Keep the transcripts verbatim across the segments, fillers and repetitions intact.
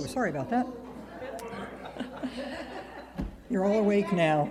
sorry about that. You're all awake now.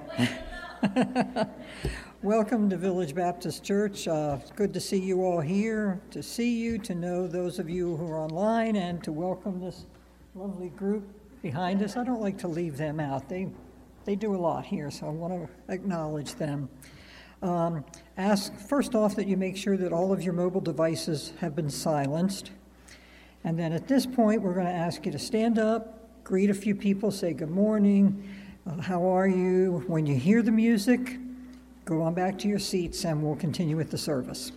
Welcome to Village Baptist Church. Uh, it's good to see you all here, to see you, to know those of you who are online, and to welcome this lovely group behind us. I don't like to leave them out. They they do a lot here, so I want to acknowledge them. Um, ask first off that you make sure that all of your mobile devices have been silenced. And then at this point, we're going to ask you to stand up, greet a few people, say good morning, uh, how are you? When you hear the music, go on back to your seats and we'll continue with the service.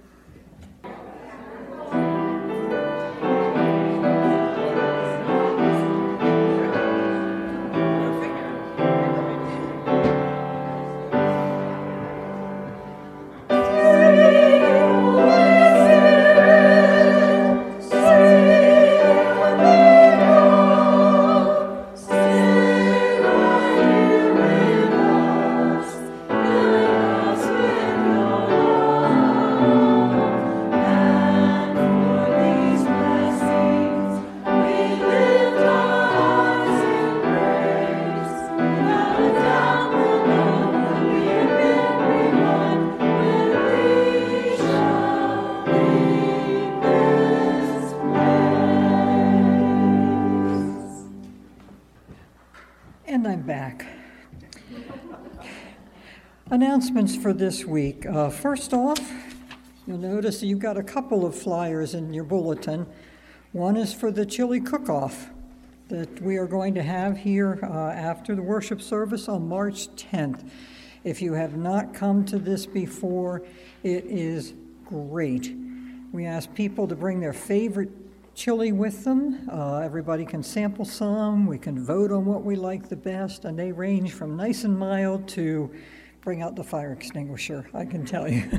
Announcements for this week. Uh, first off, you'll notice that you've got a couple of flyers in your bulletin. One is for the chili cook-off that we are going to have here uh, after the worship service on March tenth. If you have not come to this before, it is great. We ask people to bring their favorite chili with them. Uh, everybody can sample some. We can vote on what we like the best, and they range from nice and mild to bring out the fire extinguisher, I can tell you.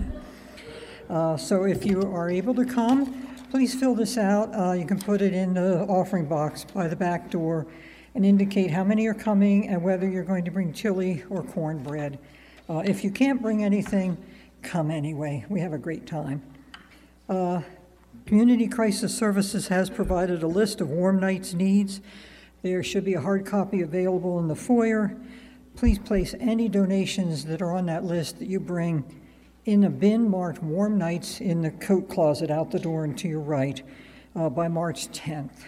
uh, so if you are able to come, please fill this out. Uh, you can put it in the offering box by the back door and indicate how many are coming and whether you're going to bring chili or cornbread. Uh, if you can't bring anything, come anyway. We have a great time. Uh, Community Crisis Services has provided a list of Warm Nights needs. There should be a hard copy available in the foyer. Please place any donations that are on that list that you bring in a bin marked Warm Nights in the coat closet out the door and to your right uh, by March tenth.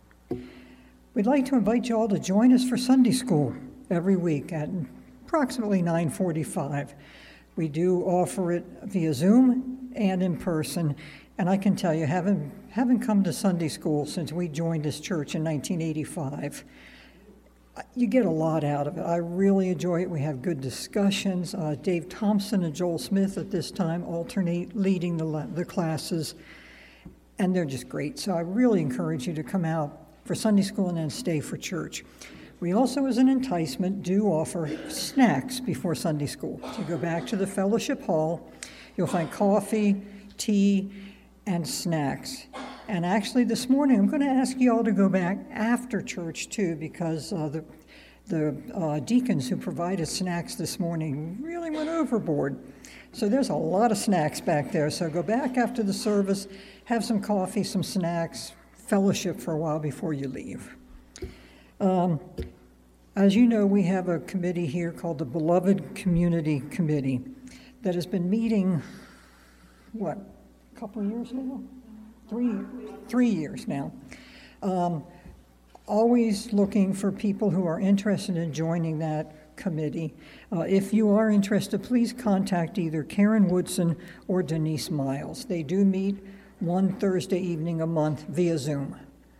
We'd like to invite you all to join us for Sunday school every week at approximately nine forty-five. We do offer it via Zoom and in person, and I can tell you, having, having come to Sunday school since we joined this church in nineteen eighty-five, you get a lot out of it. I really enjoy it. We have good discussions. Uh, Dave Thompson and Joel Smith at this time alternate leading the, the classes, and they're just great. So I really encourage you to come out for Sunday school and then stay for church. We also, as an enticement, do offer snacks before Sunday school. So you go back to the fellowship hall, you'll find coffee, tea, and snacks. And actually this morning, I'm going to ask you all to go back after church too, because uh, the, the uh, deacons who provided snacks this morning really went overboard. So there's a lot of snacks back there. So go back after the service, have some coffee, some snacks, fellowship for a while before you leave. Um, as you know, we have a committee here called the Beloved Community Committee that has been meeting, what, a couple of years now? Three, three years now. Um, always looking for people who are interested in joining that committee. Uh, if you are interested, please contact either Karen Woodson or Denise Miles. They do meet one Thursday evening a month via Zoom.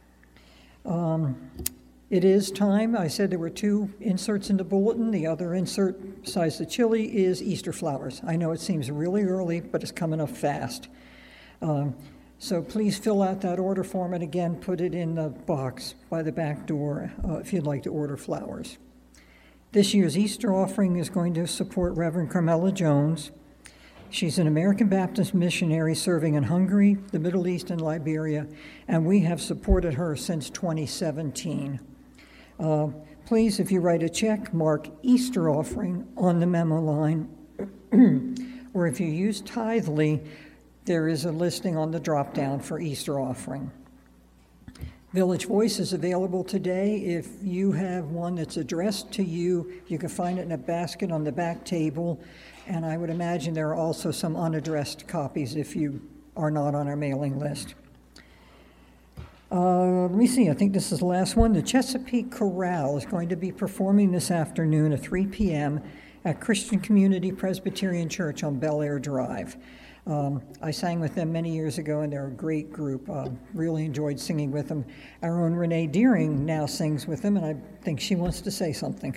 Um, it is time. I said there were two inserts in the bulletin. The other insert, besides the chili, is Easter flowers. I know it seems really early, but it's coming up fast. Um, So please fill out that order form and again, put it in the box by the back door uh, if you'd like to order flowers. This year's Easter offering is going to support Reverend Carmela Jones. She's an American Baptist missionary serving in Hungary, the Middle East, and Liberia, and we have supported her since twenty seventeen. Uh, please, if you write a check, mark Easter offering on the memo line, or if you use Tithely, there is a listing on the drop-down for Easter offering. Village Voice is available today. If you have one that's addressed to you, you can find it in a basket on the back table. And I would imagine there are also some unaddressed copies if you are not on our mailing list. Uh, let me see, I think this is the last one. The Chesapeake Chorale is going to be performing this afternoon at three p.m. at Christian Community Presbyterian Church on Bel Air Drive. Um, I sang with them many years ago, and they're a great group. Uh, really enjoyed singing with them. Our own Renee Deering now sings with them, and I think she wants to say something.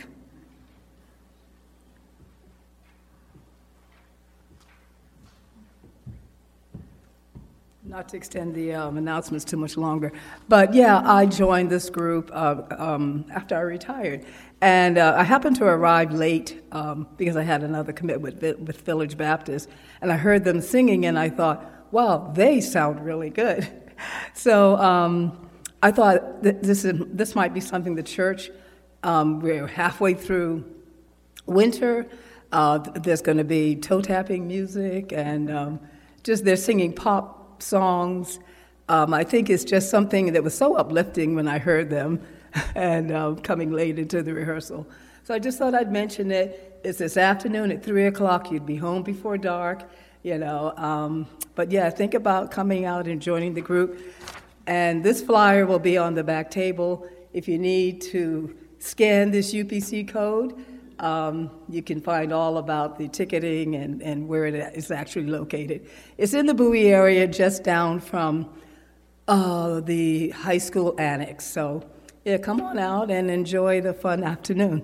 Not to extend the um, announcements too much longer, but yeah, I joined this group uh, um, after I retired. And uh, I happened to arrive late um, because I had another commitment with, with Village Baptist, and I heard them singing, and I thought, wow, they sound really good. So um, I thought that this, is, this might be something the church, um, we're halfway through winter, uh, there's going to be toe-tapping music, and um, just they're singing pop songs. Um, I think it's just something that was so uplifting when I heard them and uh, coming late into the rehearsal. So I just thought I'd mention it. It's this afternoon at three o'clock. You'd be home before dark, you know. Um, but yeah, think about coming out and joining the group. And this flyer will be on the back table. If you need to scan this U P C code, um, you can find all about the ticketing and, and where it is actually located. It's in the Bowie area, just down from uh, the high school annex. So yeah, come on out and enjoy the fun afternoon.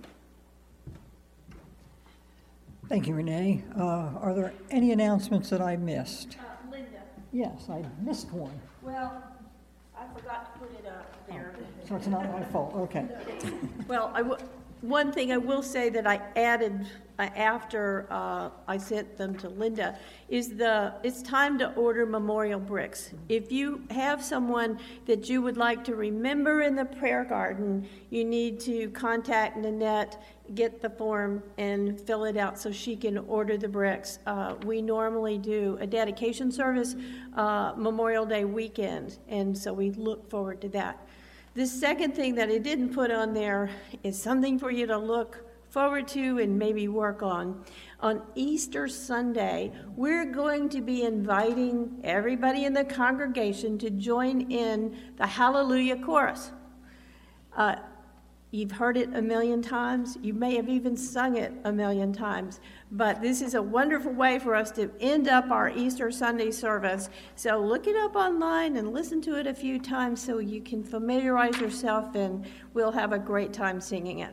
Thank you, Renee. Uh, are there any announcements that I missed? Uh, Linda. Yes, I missed one. Well, I forgot to put it up there. So it's not my fault, okay. Well, I w- one thing I will say that I added uh, after uh, I sent them to Linda is the it's time to order memorial bricks. If you have someone that you would like to remember in the prayer garden, you need to contact Nanette, get the form, and fill it out so she can order the bricks. Uh, we normally do a dedication service uh, Memorial Day weekend, and so we look forward to that. The second thing that I didn't put on there is something for you to look forward to and maybe work on. On Easter Sunday, we're going to be inviting everybody in the congregation to join in the Hallelujah Chorus. Uh, You've heard it a million times. You may have even sung it a million times. But this is a wonderful way for us to end up our Easter Sunday service. So look it up online and listen to it a few times so you can familiarize yourself, and we'll have a great time singing it.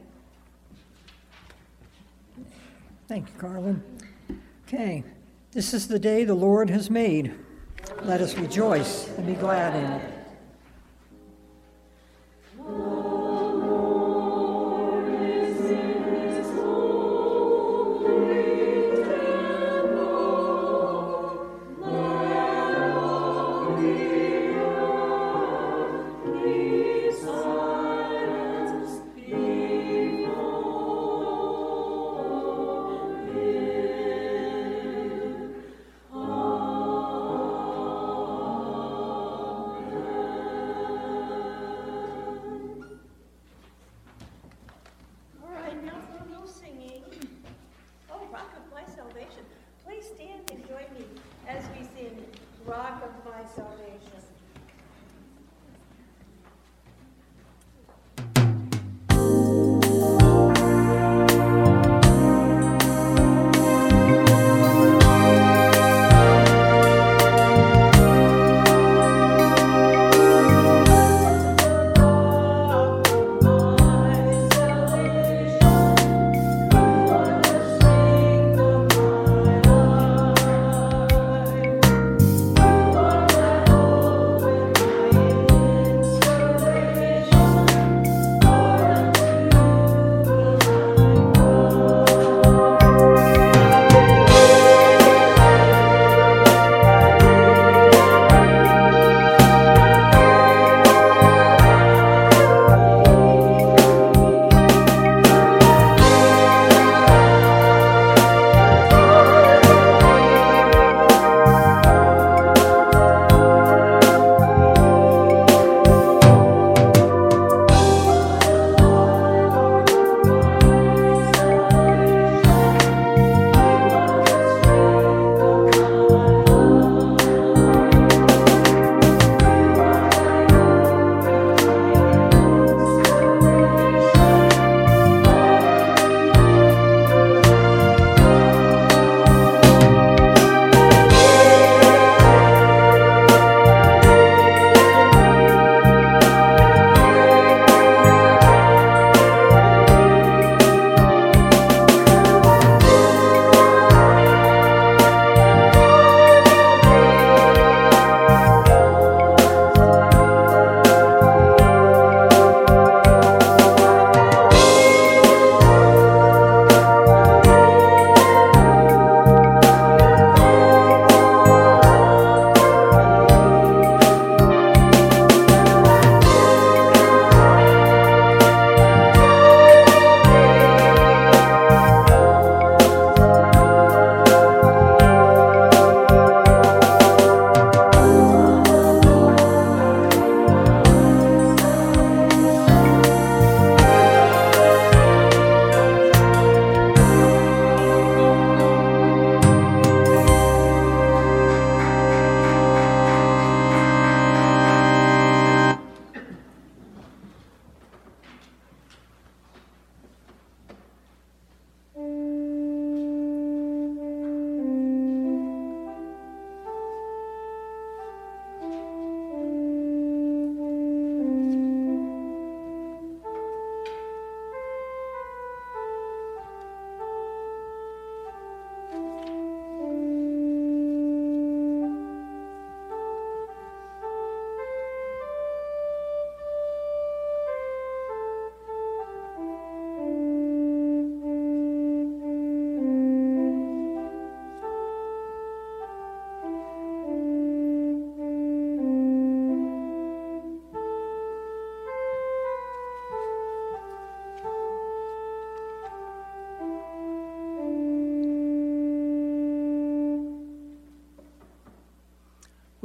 Thank you, Carlin. Okay, this is the day the Lord has made. Let us rejoice and be glad in it. Oh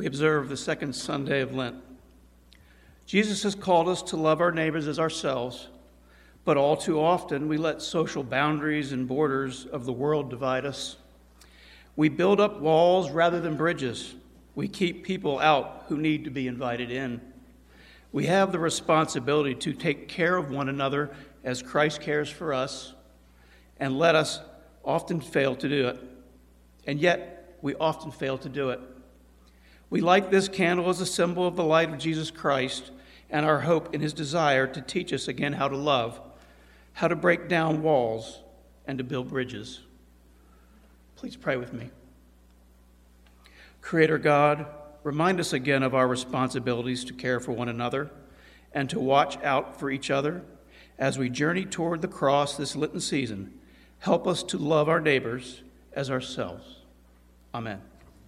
we observe the second Sunday of Lent. Jesus has called us to love our neighbors as ourselves, but all too often we let social boundaries and borders of the world divide us. We build up walls rather than bridges. We keep people out who need to be invited in. We have the responsibility to take care of one another as Christ cares for us, and let us often fail to do it. And yet, we often fail to do it. We light this candle as a symbol of the light of Jesus Christ and our hope in his desire to teach us again how to love, how to break down walls, and to build bridges. Please pray with me. Creator God, remind us again of our responsibilities to care for one another and to watch out for each other as we journey toward the cross this Lenten season. Help us to love our neighbors as ourselves. Amen.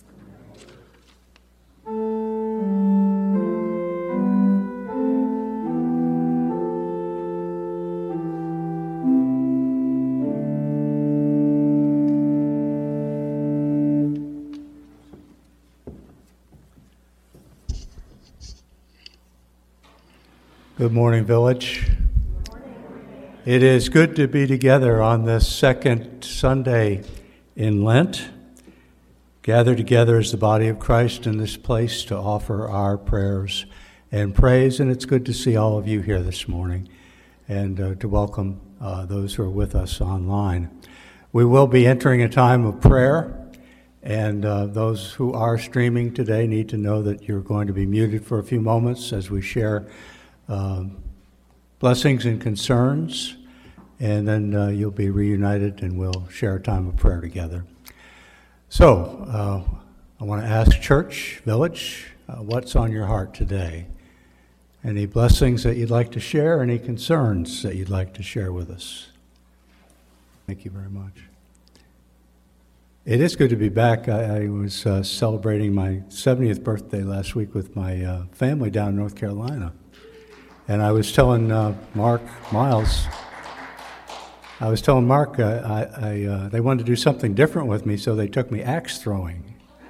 Good morning, Village. Good morning. It is good to be together on this second Sunday in Lent, gathered together as the body of Christ in this place to offer our prayers and praise. And it's good to see all of you here this morning and uh, to welcome uh, those who are with us online. We will be entering a time of prayer, and uh, those who are streaming today need to know that you're going to be muted for a few moments as we share Uh, blessings and concerns, and then uh, you'll be reunited and we'll share a time of prayer together. So, uh, I want to ask Church, Village, uh, what's on your heart today? Any blessings that you'd like to share? Any concerns that you'd like to share with us? Thank you very much. It is good to be back. I, I was uh, celebrating my seventieth birthday last week with my uh, family down in North Carolina. And I was telling uh, Mark Miles, I was telling Mark uh, I, I, uh, they wanted to do something different with me, so they took me axe throwing.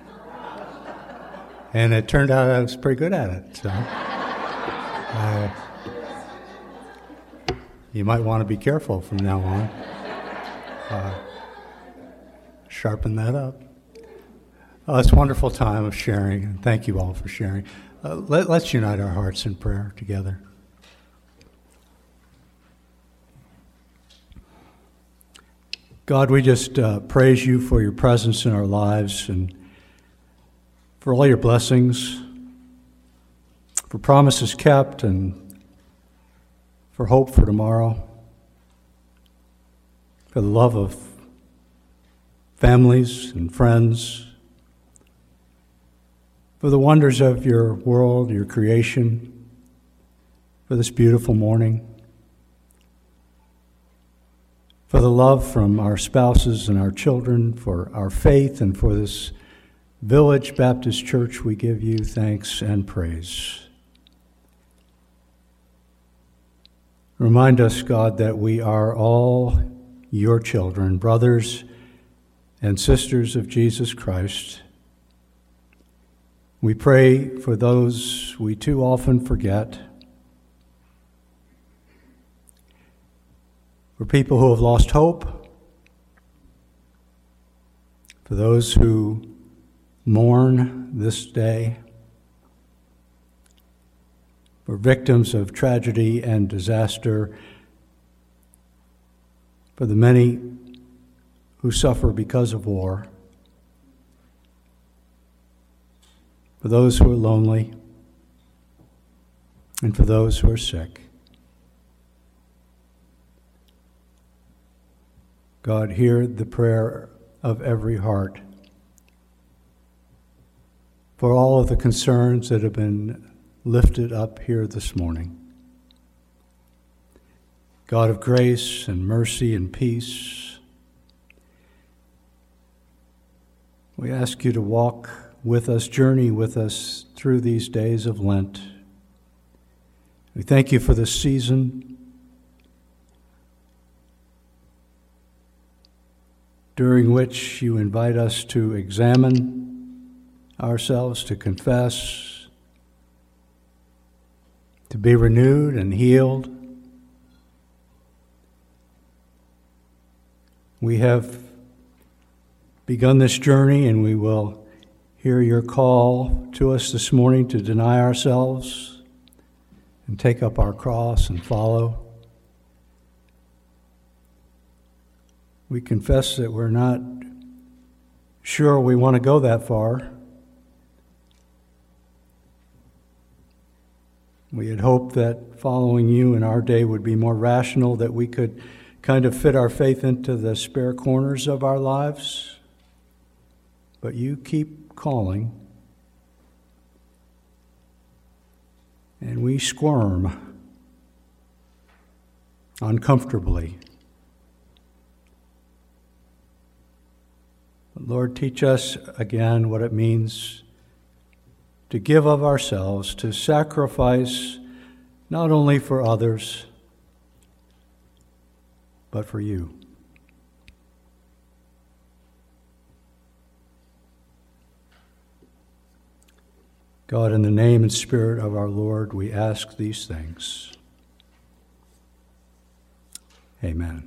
And it turned out I was pretty good at it. So uh, you might want to be careful from now on. Uh, sharpen that up. Oh, it's a wonderful time of sharing, and thank you all for sharing. Uh, let, let's unite our hearts in prayer together. God, we just uh, praise you for your presence in our lives and for all your blessings, for promises kept and for hope for tomorrow, for the love of families and friends, for the wonders of your world, your creation, for this beautiful morning, for the love from our spouses and our children, for our faith, and for this Village Baptist Church, we give you thanks and praise. Remind us, God, that we are all your children, brothers and sisters of Jesus Christ. We pray for those we too often forget, for people who have lost hope, for those who mourn this day, for victims of tragedy and disaster, for the many who suffer because of war, for those who are lonely, and for those who are sick. God, hear the prayer of every heart for all of the concerns that have been lifted up here this morning. God of grace and mercy and peace, we ask you to walk with us, journey with us through these days of Lent. We thank you for this season during which you invite us to examine ourselves to confess, to be renewed and healed. We have begun this journey, and we will hear your call to us this morning to deny ourselves and take up our cross and follow. We confess that we're not sure we want to go that far. We had hoped that following you in our day would be more rational, that we could kind of fit our faith into the spare corners of our lives. But you keep calling, and we squirm uncomfortably. But Lord, teach us again what it means to give of ourselves, to sacrifice not only for others, but for you. God, in the name and spirit of our Lord, we ask these things. Amen.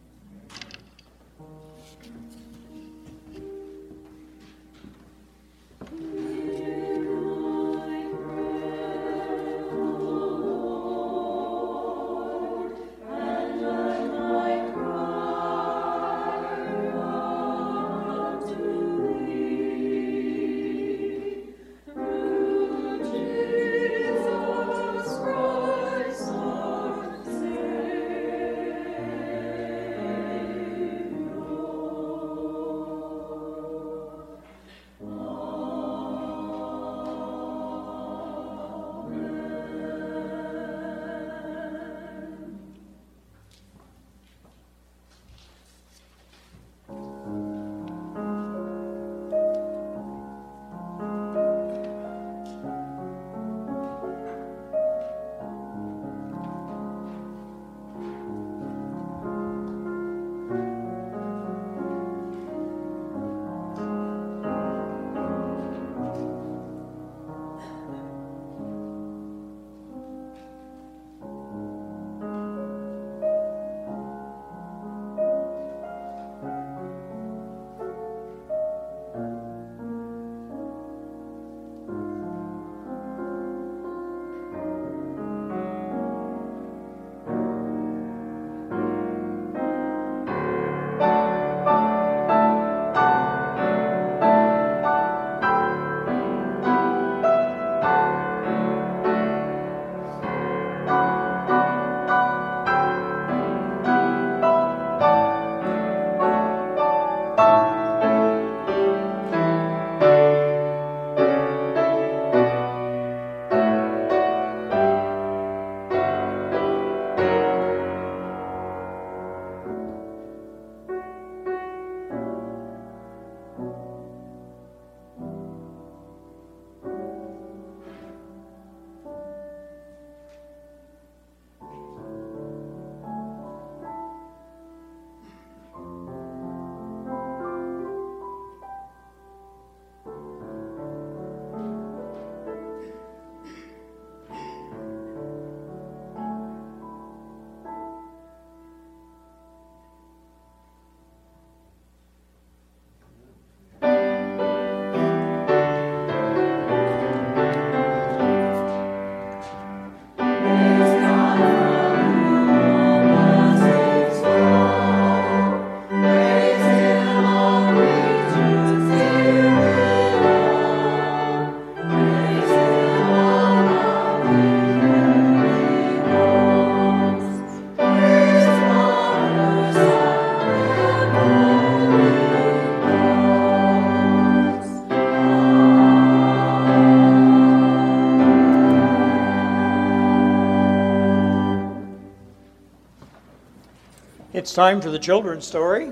It's time for the children's story.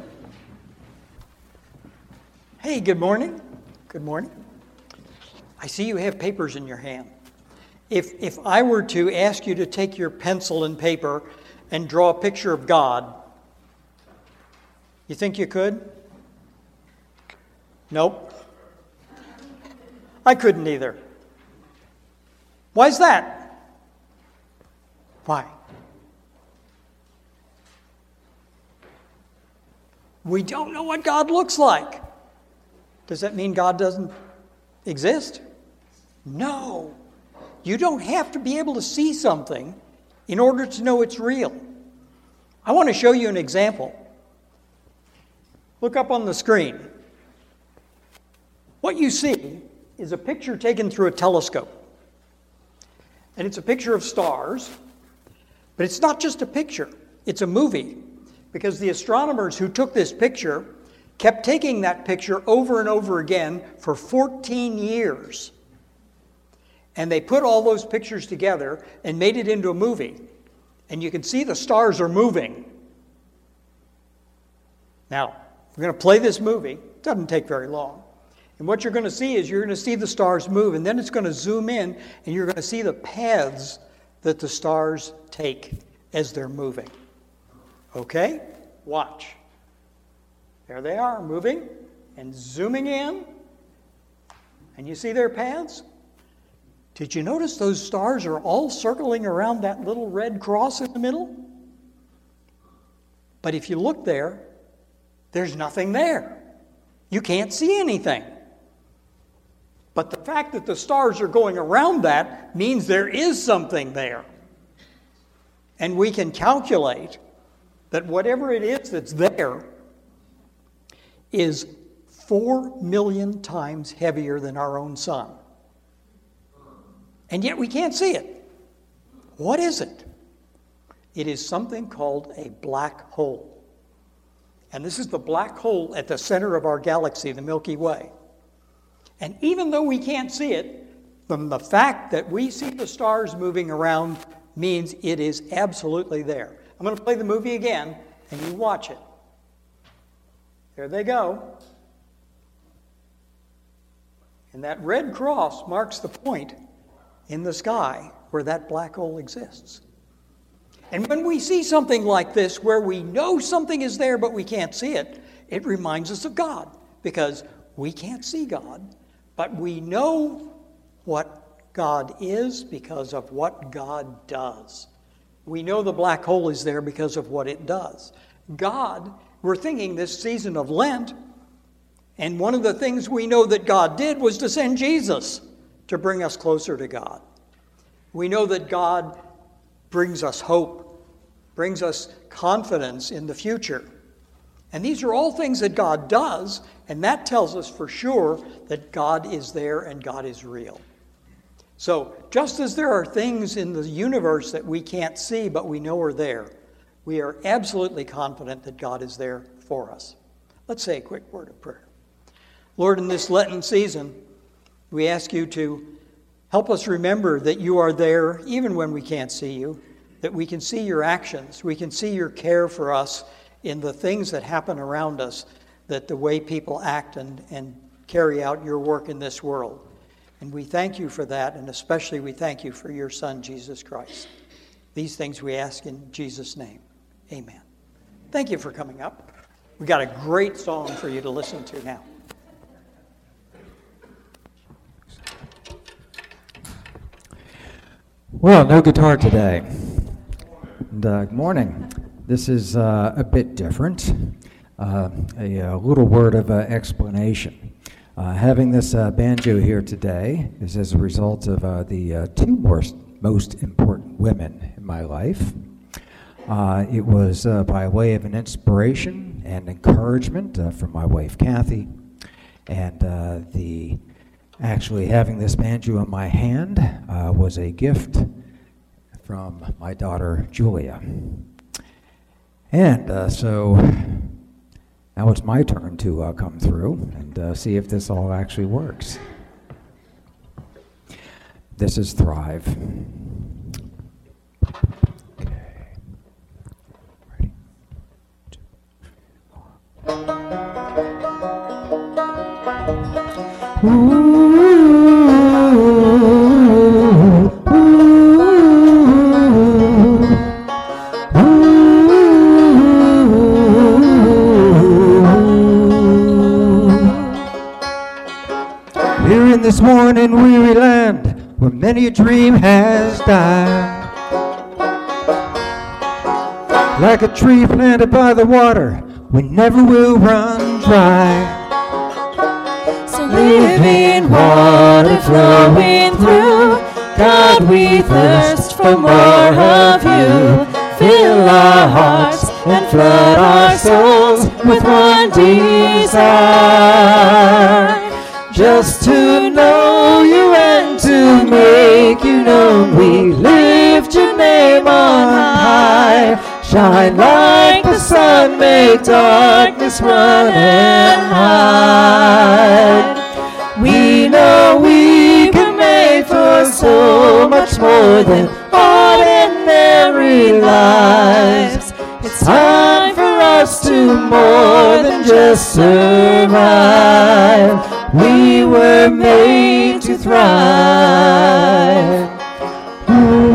Hey, good morning. Good morning. I see you have papers in your hand. If if I were to ask you to take your pencil and paper and draw a picture of God, you think you could? Nope. I couldn't either. Why's that? Why? We don't know what God looks like. Does that mean God doesn't exist? No. You don't have to be able to see something in order to know it's real. I want to show you an example. Look up on the screen. What you see is a picture taken through a telescope. And it's a picture of stars, but it's not just a picture, it's a movie. Because the astronomers who took this picture kept taking that picture over and over again for fourteen years. And they put all those pictures together and made it into a movie. And you can see the stars are moving. Now, we're going to play this movie. It doesn't take very long. And what you're going to see is you're going to see the stars move, and then it's going to zoom in, and you're going to see the paths that the stars take as they're moving. Okay? Watch. There they are, moving and zooming in. And you see their paths? Did you notice those stars are all circling around that little red cross in the middle? But if you look there, there's nothing there. You can't see anything. But the fact that the stars are going around that means there is something there. And we can calculate that whatever it is that's there is four million times heavier than our own sun. And yet we can't see it. What is it? It is something called a black hole. And this is the black hole at the center of our galaxy, the Milky Way. And even though we can't see it, from the fact that we see the stars moving around means it is absolutely there. I'm going to play the movie again, and you watch it. There they go. And that red cross marks the point in the sky where that black hole exists. And when we see something like this, where we know something is there but we can't see it, it reminds us of God, because we can't see God, but we know what God is because of what God does. We know the black hole is there because of what it does. God, we're thinking this season of Lent, and one of the things we know that God did was to send Jesus to bring us closer to God. We know that God brings us hope, brings us confidence in the future. And these are all things that God does, and that tells us for sure that God is there and God is real. So, just as there are things in the universe that we can't see but we know are there, we are absolutely confident that God is there for us. Let's say a quick word of prayer. Lord, in this Lenten season, we ask you to help us remember that you are there even when we can't see you, that we can see your actions, we can see your care for us in the things that happen around us, that the way people act and, and carry out your work in this world. And we thank you for that, and especially we thank you for your Son, Jesus Christ. These things we ask in Jesus' name. Amen. Thank you for coming up. We've got a great song for you to listen to now. Well, no guitar today. And, uh, good morning. This is uh, a bit different. Uh, a, a little word of uh, explanation. Uh, having this uh, banjo here today is as a result of uh, the uh, two most, most important women in my life. Uh, it was uh, by way of an inspiration and encouragement uh, from my wife, Kathy, and uh, the actually having this banjo in my hand uh, was a gift from my daughter, Julia. And uh, so now it's my turn to uh, come through and uh, see if this all actually works. This is Thrive. Okay. Ready? Two, one. this worn and weary land where many a dream has died. Like a tree planted by the water, we never will run dry. So living water flowing through, God, we thirst for more of you. Fill our hearts and flood our souls with one desire, just to know you and to make you known. We lift your name on high. Shine like the sun, make darkness run and hide. We know we were made for so much more than ordinary lives. It's time for us to more than just survive. We were made to thrive. Ooh.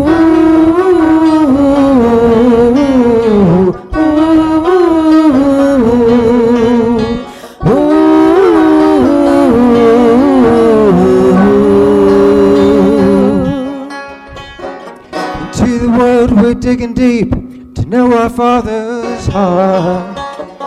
We're digging deep to know our Father's heart.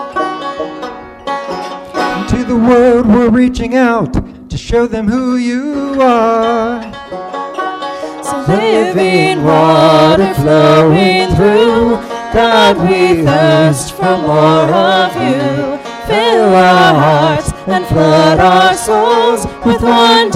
Into the world we're reaching out to show them who you are. So living water flowing through, God, we thirst for more of you. Fill our hearts and flood our souls with one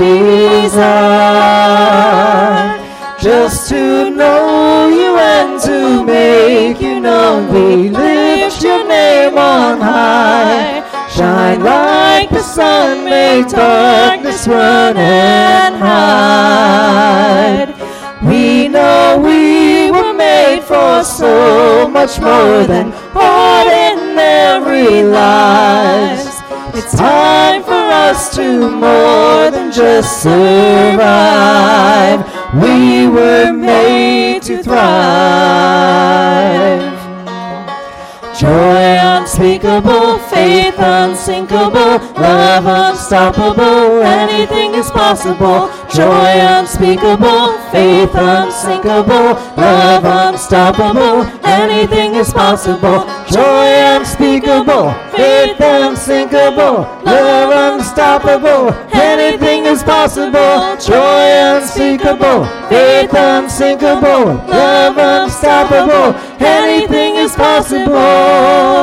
desire, just to know you and to make you known. We lift your name on high. Shine like the sun, make darkness run and hide. We know we were made for so much more than ordinary lives. It's time for us to more than just survive. We were made to thrive. Joy unspeakable, faith unsinkable, love unstoppable, anything is possible. Joy unspeakable, faith unsinkable, love unstoppable, anything is possible. Joy unspeakable, faith unsinkable, love unstoppable, anything is possible. Joy unspeakable, faith unsinkable, love unstoppable, anything is possible.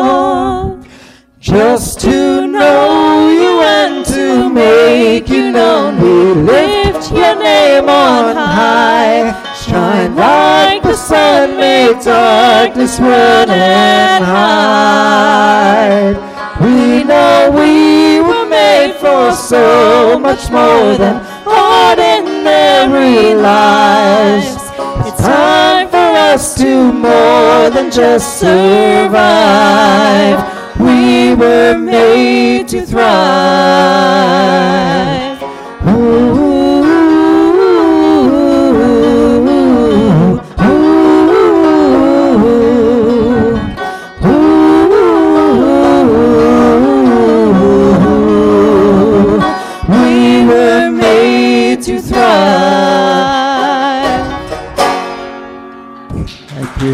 Just to know you and to make you known. We lift your name on high. Shine like the sun, make darkness run and hide. We know we were made for so much more than ordinary lives. It's time for us to more than just survive. We were made to thrive. Ooh. To thrive. Thank you.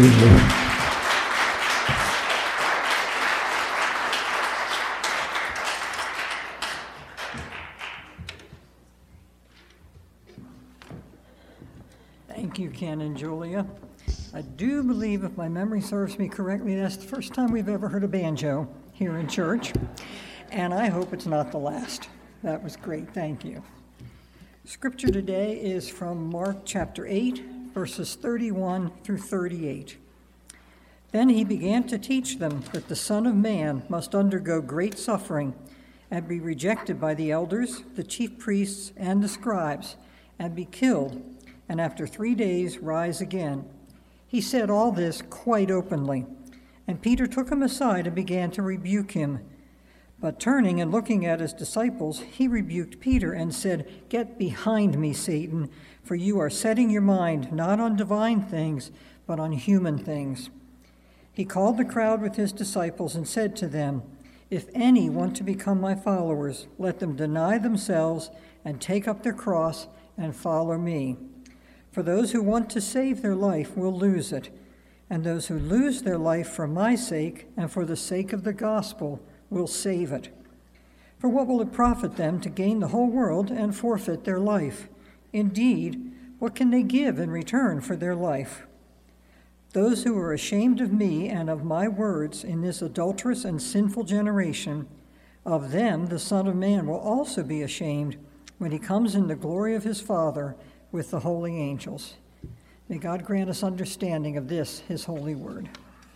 Thank you, Ken and Julia. I do believe, if my memory serves me correctly, that's the first time we've ever heard a banjo here in church, and I hope it's not the last. That was great. Thank you. Scripture today is from Mark chapter eight, verses thirty-one through thirty-eight. Then he began to teach them that the Son of Man must undergo great suffering and be rejected by the elders, the chief priests, and the scribes, and be killed, and after three days rise again. He said all this quite openly, and Peter took him aside and began to rebuke him. But turning and looking at his disciples, he rebuked Peter and said, "Get behind me, Satan, for you are setting your mind not on divine things, but on human things." He called the crowd with his disciples and said to them, If any want to become my followers, let them deny themselves and take up their cross and follow me. For those who want to save their life will lose it, and those who lose their life for my sake and for the sake of the gospel will save it. For what will it profit them to gain the whole world and forfeit their life? Indeed, what can they give in return for their life? Those who are ashamed of me and of my words in this adulterous and sinful generation, of them the Son of Man will also be ashamed when he comes in the glory of his Father with the holy angels. May God grant us understanding of this, his holy word.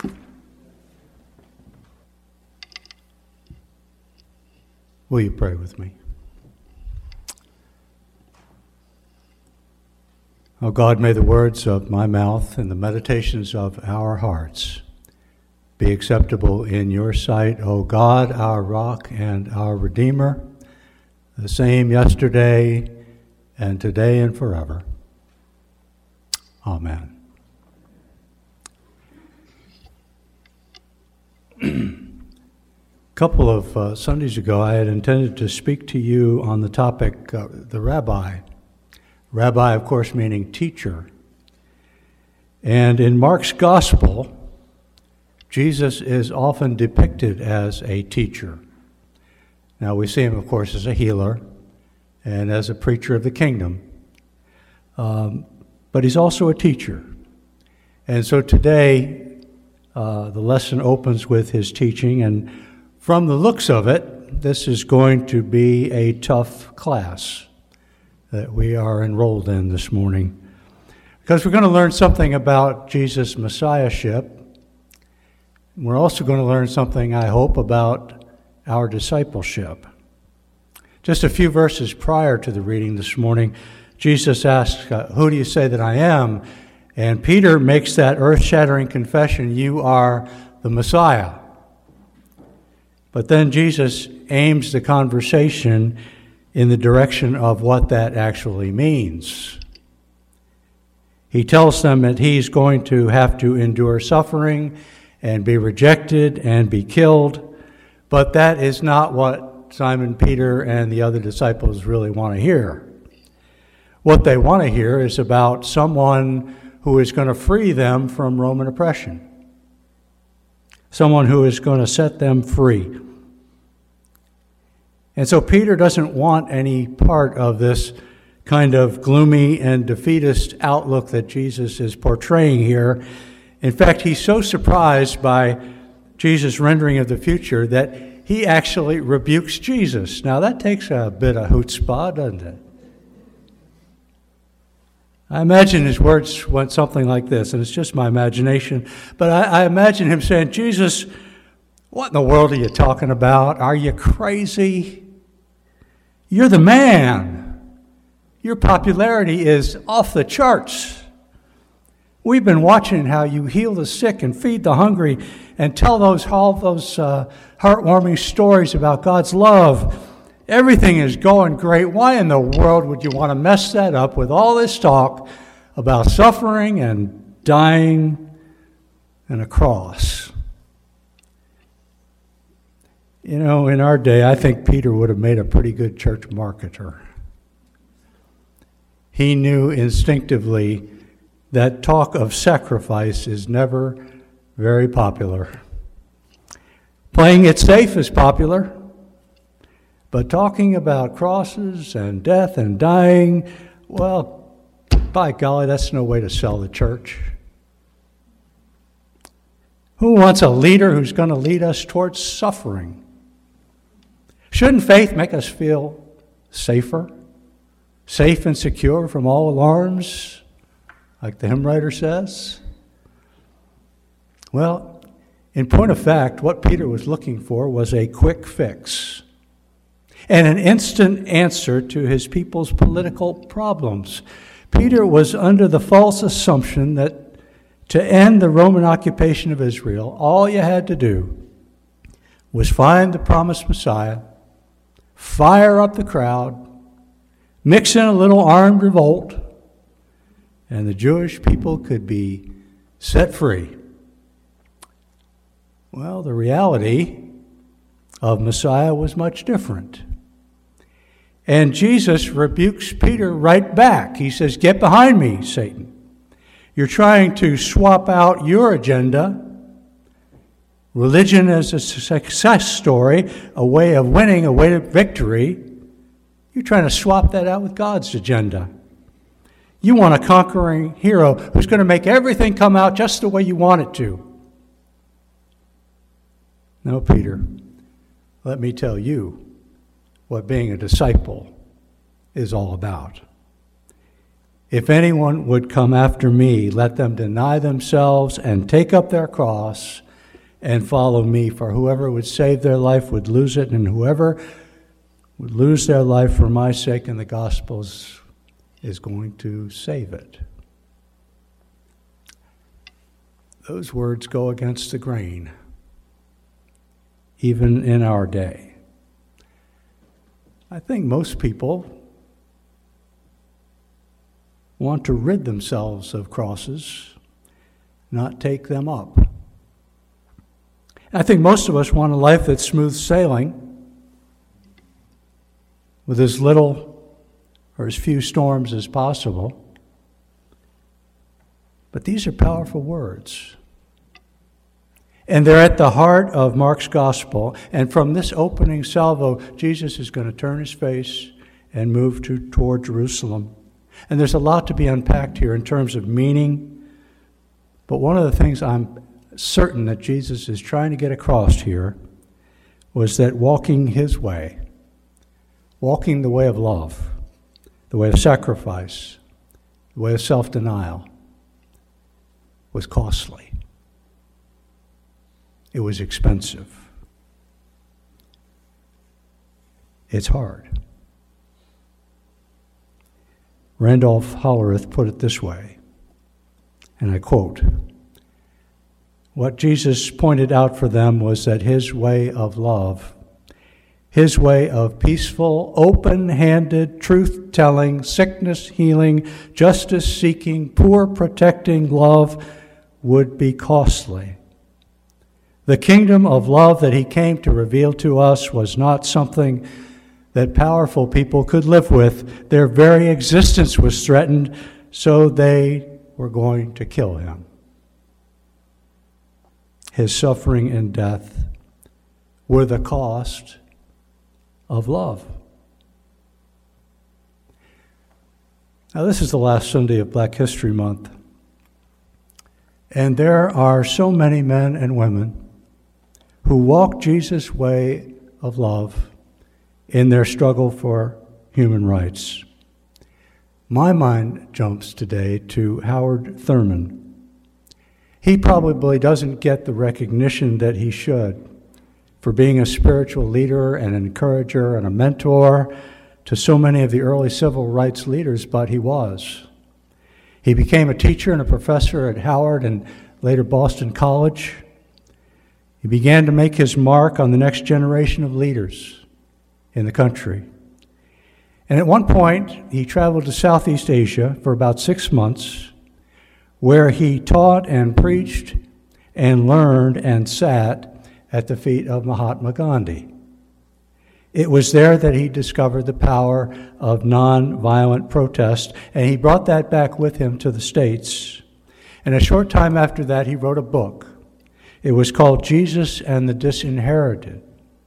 Will you pray with me? Oh God, may the words of my mouth and the meditations of our hearts be acceptable in your sight, O God, our rock and our Redeemer, the same yesterday and today and forever. Amen. A couple of uh, Sundays ago, I had intended to speak to you on the topic, uh, the rabbi. Rabbi, of course, meaning teacher. And in Mark's gospel, Jesus is often depicted as a teacher. Now, we see him, of course, as a healer and as a preacher of the kingdom. Um, but he's also a teacher. And so today, uh, the lesson opens with his teaching. And from the looks of it, this is going to be a tough class that we are enrolled in this morning, because we're going to learn something about Jesus' messiahship. We're also going to learn something, I hope, about our discipleship. Just a few verses prior to the reading this morning, Jesus asks, uh, who do you say that I am? And Peter makes that earth-shattering confession, you are the Messiah. But then Jesus aims the conversation in the direction of what that actually means. He tells them that he's going to have to endure suffering and be rejected and be killed, but that is not what Simon Peter and the other disciples really want to hear. What they want to hear is about someone who is going to free them from Roman oppression, someone who is going to set them free. And so Peter doesn't want any part of this kind of gloomy and defeatist outlook that Jesus is portraying here. In fact, he's so surprised by Jesus' rendering of the future that he actually rebukes Jesus. Now, that takes a bit of chutzpah, doesn't it? I imagine his words went something like this, and it's just my imagination, but I, I imagine him saying, Jesus, what in the world are you talking about? Are you crazy? You're the man. Your popularity is off the charts. We've been watching how you heal the sick and feed the hungry and tell those all those uh, heartwarming stories about God's love. Everything is going great. Why in the world would you want to mess that up with all this talk about suffering and dying and a cross? You know, in our day, I think Peter would have made a pretty good church marketer. He knew instinctively that talk of sacrifice is never very popular. Playing it safe is popular, but talking about crosses and death and dying, well, by golly, that's no way to sell the church. Who wants a leader who's going to lead us towards suffering? Shouldn't faith make us feel safer, safe and secure from all alarms, like the hymn writer says? Well, in point of fact, what Peter was looking for was a quick fix and an instant answer to his people's political problems. Peter was under the false assumption that to end the Roman occupation of Israel, all you had to do was find the promised Messiah, fire up the crowd, mix in a little armed revolt, and the Jewish people could be set free. Well, the reality of Messiah was much different. And Jesus rebukes Peter right back. He says, "Get behind me, Satan. You're trying to swap out your agenda, religion as a success story, a way of winning, a way to victory. You're trying to swap that out with God's agenda. You want a conquering hero who's going to make everything come out just the way you want it to." No, Peter, let me tell you what being a disciple is all about. If anyone would come after me, let them deny themselves and take up their cross and follow me. For whoever would save their life would lose it, and whoever would lose their life for my sake and the gospel's is going to save it. Those words go against the grain, even in our day. I think most people want to rid themselves of crosses, not take them up. I think most of us want a life that's smooth sailing, with as little or as few storms as possible. But these are powerful words. And they're at the heart of Mark's gospel. And from this opening salvo, Jesus is going to turn his face and move to, toward Jerusalem. And there's a lot to be unpacked here in terms of meaning. But one of the things I'm certain that Jesus is trying to get across here was that walking his way, walking the way of love, the way of sacrifice, the way of self-denial, was costly. It was expensive. It's hard. Randolph Hollerith put it this way, and I quote, "What Jesus pointed out for them was that his way of love, his way of peaceful, open-handed, truth-telling, sickness-healing, justice-seeking, poor-protecting love would be costly. The kingdom of love that he came to reveal to us was not something that powerful people could live with. Their very existence was threatened, so they were going to kill him. His suffering and death were the cost of love." Now, this is the last Sunday of Black History Month, and there are so many men and women who walk Jesus' way of love in their struggle for human rights. My mind jumps today to Howard Thurman. He probably doesn't get the recognition that he should for being a spiritual leader and an encourager and a mentor to so many of the early civil rights leaders, but he was. He became a teacher and a professor at Howard and later Boston College. He began to make his mark on the next generation of leaders in the country. And at one point, he traveled to Southeast Asia for about six months, where he taught and preached and learned and sat at the feet of Mahatma Gandhi. It was there that he discovered the power of nonviolent protest, and he brought that back with him to the States. And a short time after that, he wrote a book. It was called Jesus and the Disinherited.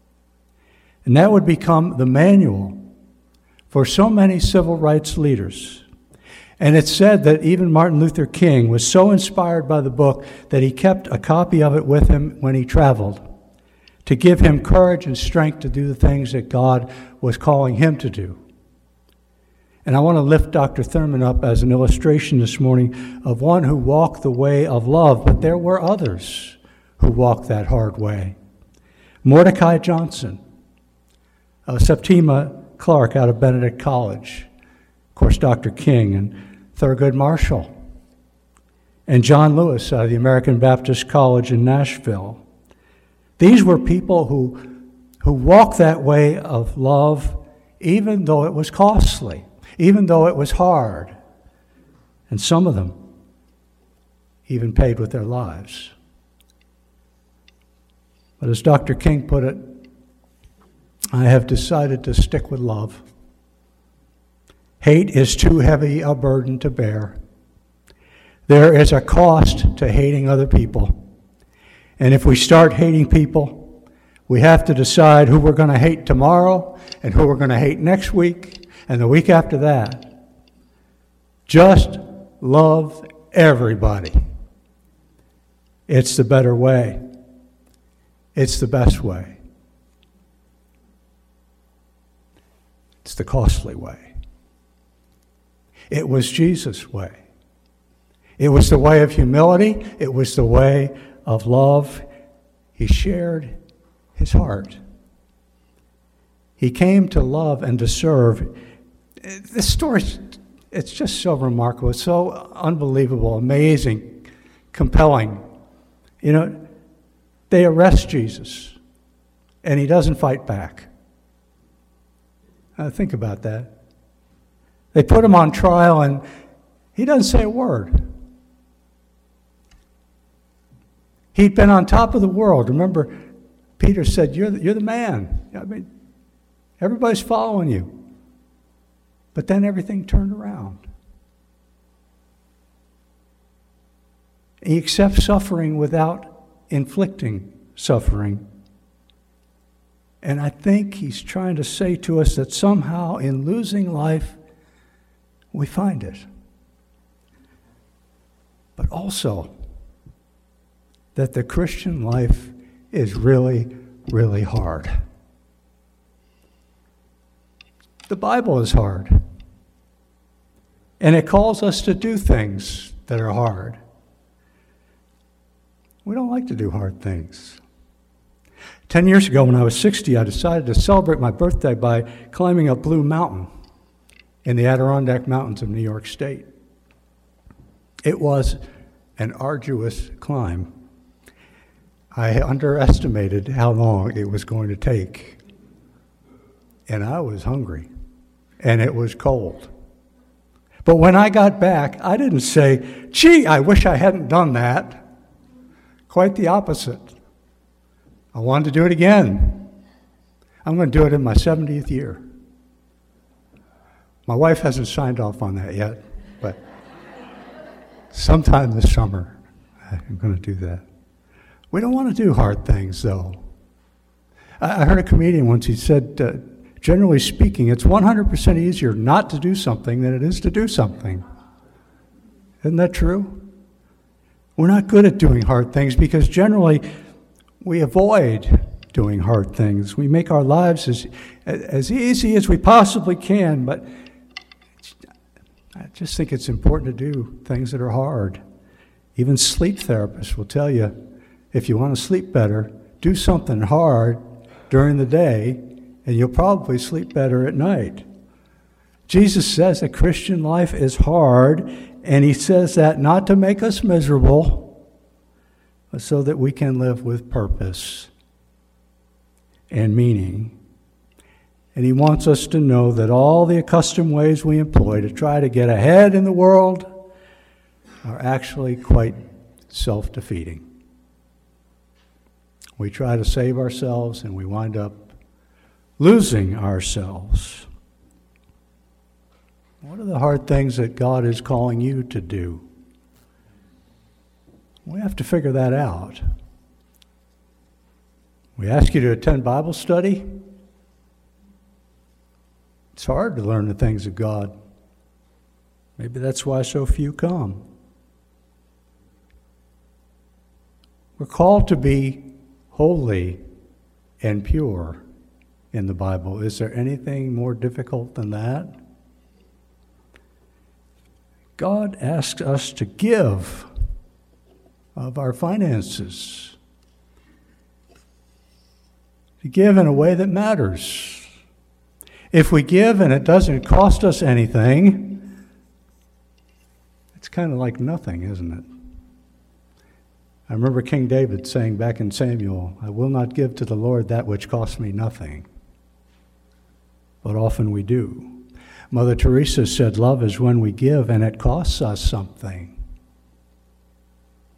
And that would become the manual for so many civil rights leaders. And it's said that even Martin Luther King was so inspired by the book that he kept a copy of it with him when he traveled, to give him courage and strength to do the things that God was calling him to do. And I want to lift Doctor Thurman up as an illustration this morning of one who walked the way of love, but there were others who walked that hard way. Mordecai Johnson, uh, Septima Clark out of Benedict College, of course, Doctor King, and Thurgood Marshall, and John Lewis out of the American Baptist College in Nashville. These were people who, who walked that way of love even though it was costly, even though it was hard. And some of them even paid with their lives. But as Doctor King put it, I have decided to stick with love. Hate is too heavy a burden to bear. There is a cost to hating other people. And if we start hating people, we have to decide who we're going to hate tomorrow and who we're going to hate next week and the week after that. Just love everybody. It's the better way. It's the best way. It's the costly way. It was Jesus' way. It was the way of humility. It was the way of love. He shared his heart. He came to love and to serve. This story, it's just so remarkable. It's so unbelievable, amazing, compelling. You know, they arrest Jesus, and he doesn't fight back. Uh, think about that. They put him on trial, and he doesn't say a word. He'd been on top of the world. Remember, Peter said, you're the, you're the man. I mean, everybody's following you. But then everything turned around. He accepts suffering without inflicting suffering. And I think he's trying to say to us that somehow in losing life, we find it. But also that the Christian life is really, really hard. The Bible is hard. And it calls us to do things that are hard. We don't like to do hard things. Ten years ago, when I was sixty, I decided to celebrate my birthday by climbing up Blue Mountain in the Adirondack Mountains of New York State. It was an arduous climb. I underestimated how long it was going to take. And I was hungry, and it was cold. But when I got back, I didn't say, gee, I wish I hadn't done that. Quite the opposite. I wanted to do it again. I'm going to do it in my seventieth year. My wife hasn't signed off on that yet, but sometime this summer, I'm going to do that. We don't want to do hard things, though. I heard a comedian once, he said, uh, generally speaking, it's one hundred percent easier not to do something than it is to do something. Isn't that true? We're not good at doing hard things because generally we avoid doing hard things. We make our lives as, as easy as we possibly can, but I just think it's important to do things that are hard. Even sleep therapists will tell you, if you want to sleep better, do something hard during the day, and you'll probably sleep better at night. Jesus says that Christian life is hard, and he says that not to make us miserable, but so that we can live with purpose and meaning. And he wants us to know that all the accustomed ways we employ to try to get ahead in the world are actually quite self-defeating. We try to save ourselves, and we wind up losing ourselves. What are the hard things that God is calling you to do? We have to figure that out. We ask you to attend Bible study. It's hard to learn the things of God. Maybe that's why so few come. We're called to be holy and pure in the Bible. Is there anything more difficult than that? God asks us to give of our finances, to give in a way that matters. If we give and it doesn't cost us anything, it's kind of like nothing, isn't it? I remember King David saying back in Samuel, I will not give to the Lord that which costs me nothing. But often we do. Mother Teresa said, love is when we give and it costs us something.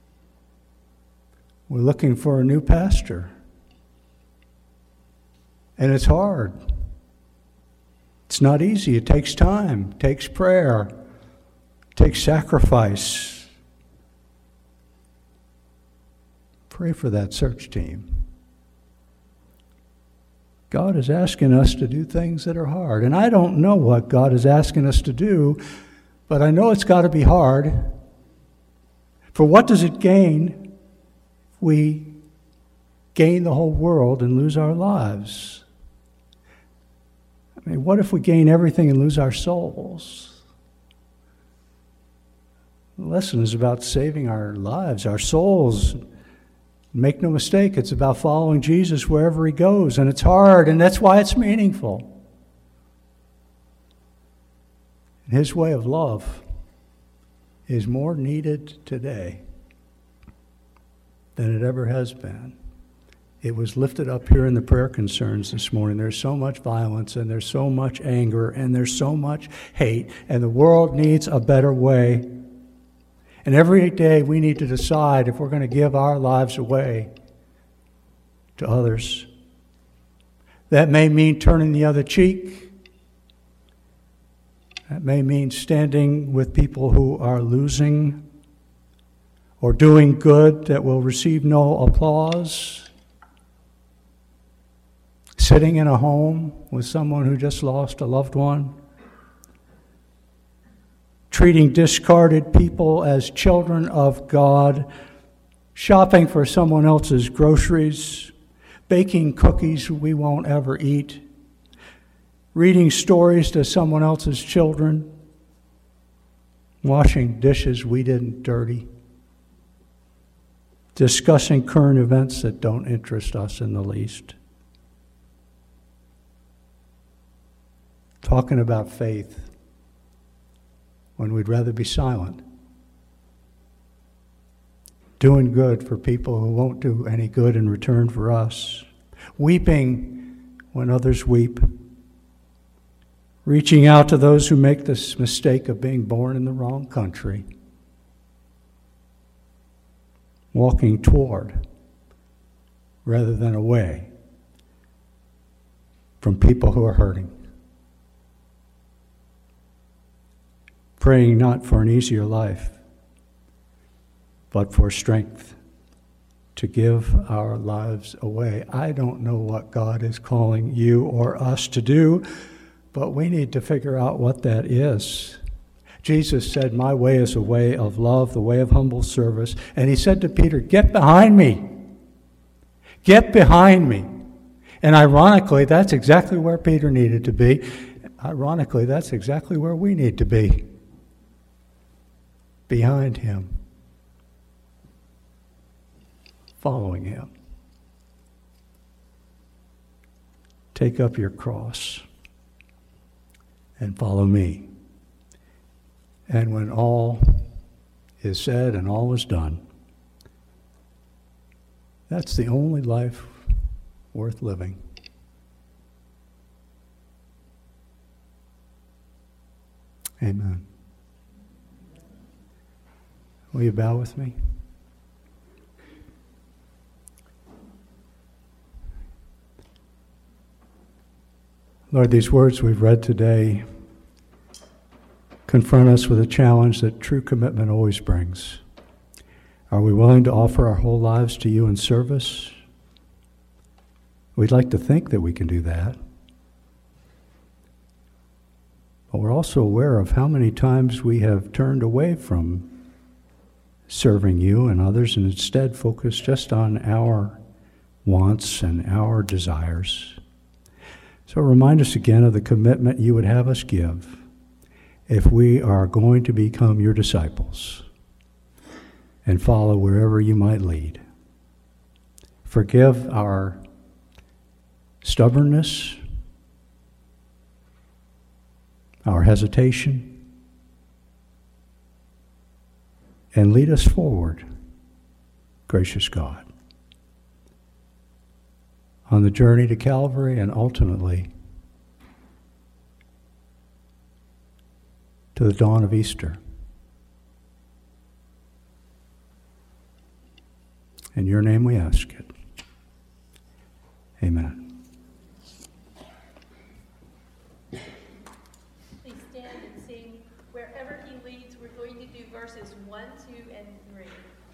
We're looking for a new pastor. And it's hard. It's not easy. It takes time, it takes prayer, it takes sacrifice. Pray for that search team. God is asking us to do things that are hard. And I don't know what God is asking us to do, but I know it's got to be hard. For what does it gain if we gain the whole world and lose our lives? I mean, what if we gain everything and lose our souls? The lesson is about saving our lives, our souls. Make no mistake, it's about following Jesus wherever he goes, and it's hard, and that's why it's meaningful. His way of love is more needed today than it ever has been. It was lifted up here in the prayer concerns this morning. There's so much violence, and there's so much anger, and there's so much hate, and the world needs a better way. And every day we need to decide if we're going to give our lives away to others. That may mean turning the other cheek. That may mean standing with people who are losing or doing good that will receive no applause. Sitting in a home with someone who just lost a loved one. Treating discarded people as children of God, shopping for someone else's groceries, baking cookies we won't ever eat, reading stories to someone else's children, washing dishes we didn't dirty, discussing current events that don't interest us in the least, talking about faith when we'd rather be silent, doing good for people who won't do any good in return for us, weeping when others weep, reaching out to those who make this mistake of being born in the wrong country, walking toward rather than away from people who are hurting. Praying not for an easier life, but for strength to give our lives away. I don't know what God is calling you or us to do, but we need to figure out what that is. Jesus said, my way is a way of love, the way of humble service. And he said to Peter, get behind me. Get behind me. And ironically, that's exactly where Peter needed to be. Ironically, that's exactly where we need to be. Behind him, following him. Take up your cross and follow me. And when all is said and all is done, that's the only life worth living. Amen. Will you bow with me? Lord, these words we've read today confront us with a challenge that true commitment always brings. Are we willing to offer our whole lives to you in service? We'd like to think that we can do that. But we're also aware of how many times we have turned away from serving you and others, and instead focus just on our wants and our desires. So remind us again of the commitment you would have us give if we are going to become your disciples and follow wherever you might lead. Forgive our stubbornness, our hesitation, and lead us forward, gracious God, on the journey to Calvary and ultimately to the dawn of Easter. In your name we ask it. Amen. verses one, two, and three.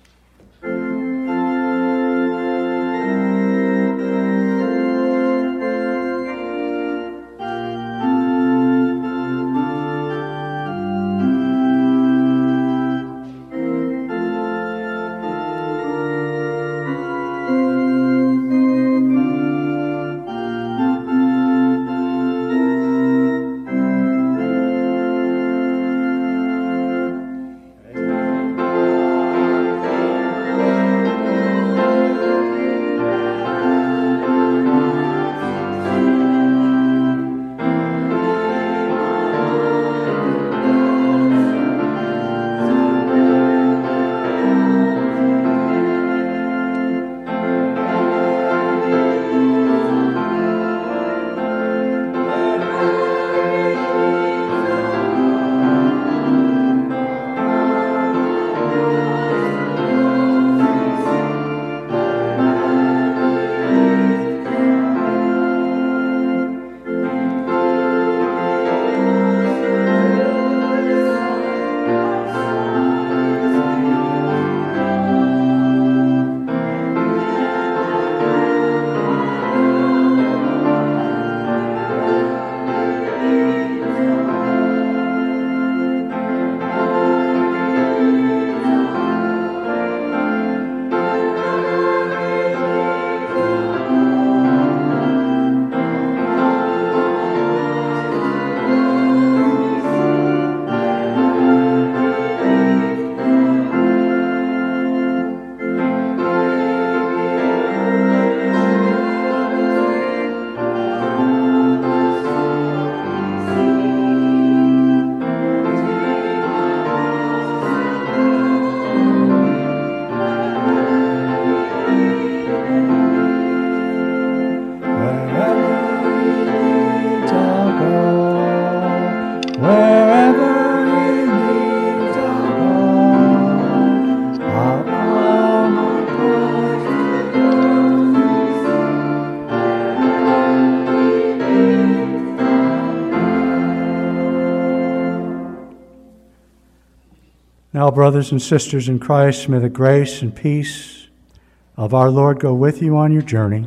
Now, brothers and sisters in Christ, may the grace and peace of our Lord go with you on your journey,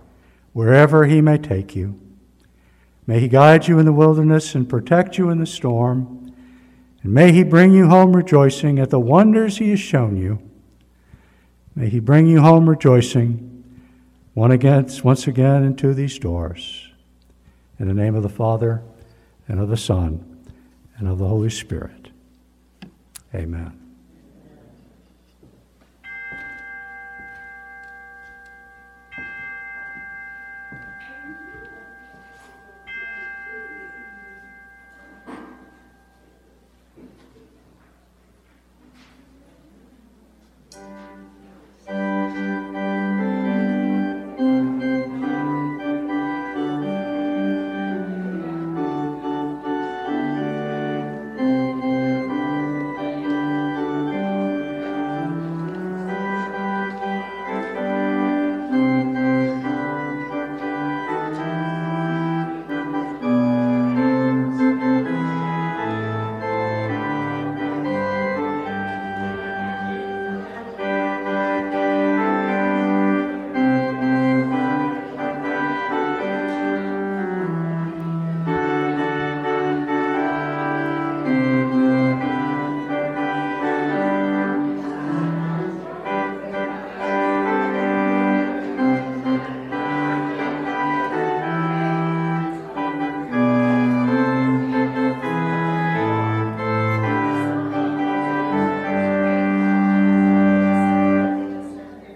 wherever he may take you. May he guide you in the wilderness and protect you in the storm, and may he bring you home rejoicing at the wonders he has shown you. May he bring you home rejoicing one against, once again into these doors. In the name of the Father, and of the Son, and of the Holy Spirit. Amen.